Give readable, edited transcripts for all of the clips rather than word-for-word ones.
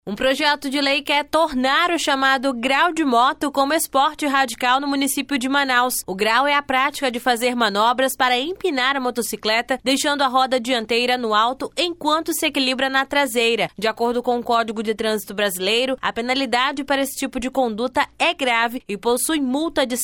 Um projeto de lei quer tornar o chamado grau de moto como esporte radical no município de Manaus. O grau é a prática de fazer manobras para empinar a motocicleta, deixando a roda dianteira no alto enquanto se equilibra na traseira. De acordo com o Código de Trânsito Brasileiro, a penalidade para esse tipo de conduta é grave e possui multa de R$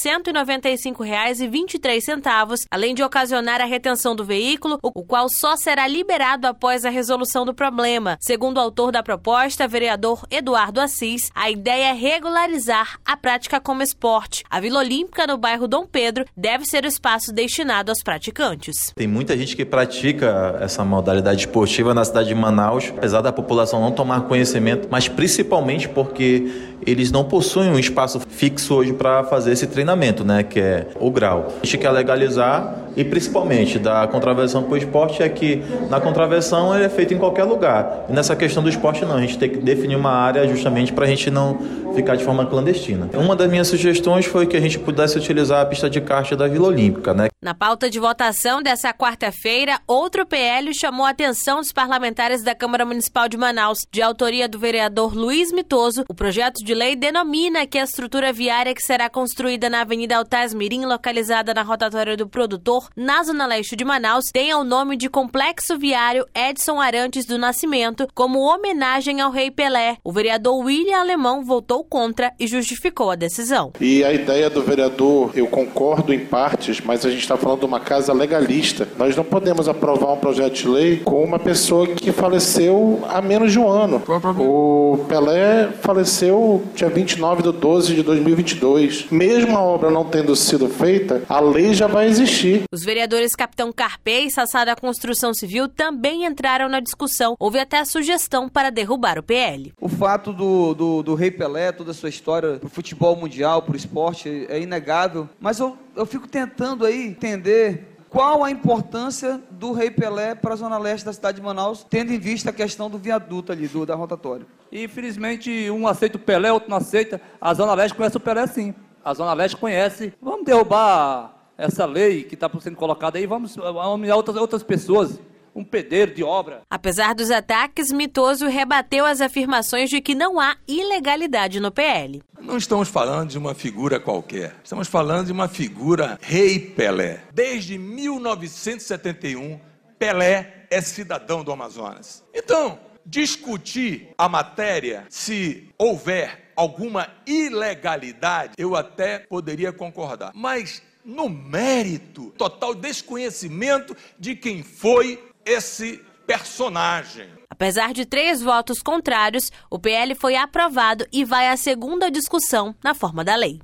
195,23, além de ocasionar a retenção do veículo, o qual só será liberado após a resolução do problema. Segundo o autor da proposta, vereador Eduardo Assis, a ideia é regularizar a prática como esporte. A Vila Olímpica, no bairro Dom Pedro, deve ser o espaço destinado aos praticantes. Tem muita gente que pratica essa modalidade esportiva na cidade de Manaus, apesar da população não tomar conhecimento, mas principalmente porque eles não possuem um espaço fixo hoje para fazer esse treinamento, que é o grau. A gente quer legalizar e principalmente da contravenção para o esporte é que na contravenção ele é feito em qualquer lugar. E nessa questão do esporte não, a gente tem que definir uma área justamente para a gente não ficar de forma clandestina. Uma das minhas sugestões foi que a gente pudesse utilizar a pista de kart da Vila Olímpica, Na pauta de votação dessa quarta-feira, outro PL chamou a atenção dos parlamentares da Câmara Municipal de Manaus. De autoria do vereador Luiz Mitoso, o projeto de lei denomina que a estrutura viária que será construída na Avenida Altaz Mirim, localizada na rotatória do Produtor, na zona leste de Manaus, tenha o nome de Complexo Viário Edson Arantes do Nascimento, como homenagem ao Rei Pelé. O vereador William Alemão votou contra e justificou a decisão. E a ideia do vereador, eu concordo em partes, mas a gente está falando de uma casa legalista. Nós não podemos aprovar um projeto de lei com uma pessoa que faleceu há menos de um ano. O Pelé faleceu dia 29/12/2022. Mesmo a obra não tendo sido feita, a lei já vai existir. Os vereadores Capitão Carpê e Sassá da Construção Civil também entraram na discussão. Houve até a sugestão para derrubar o PL. O fato do Rei Pelé, toda a sua história para o futebol mundial, para o esporte, é inegável. Mas eu fico tentando aí entender qual a importância do Rei Pelé para a zona leste da cidade de Manaus, tendo em vista a questão do viaduto ali, da rotatória. E infelizmente um aceita o Pelé, outro não aceita. A zona leste conhece o Pelé sim. A zona leste conhece. Vamos derrubar essa lei que está sendo colocada aí, vamos humilhar outras pessoas. Um pedreiro de obra. Apesar dos ataques, Mitoso rebateu as afirmações de que não há ilegalidade no PL. Não estamos falando de uma figura qualquer, estamos falando de uma figura Rei Pelé. Desde 1971, Pelé é cidadão do Amazonas. Então, discutir a matéria, se houver alguma ilegalidade, eu até poderia concordar, mas no mérito, total desconhecimento de quem foi esse personagem. Apesar de 3 votos contrários, o PL foi aprovado e vai à segunda discussão na forma da lei.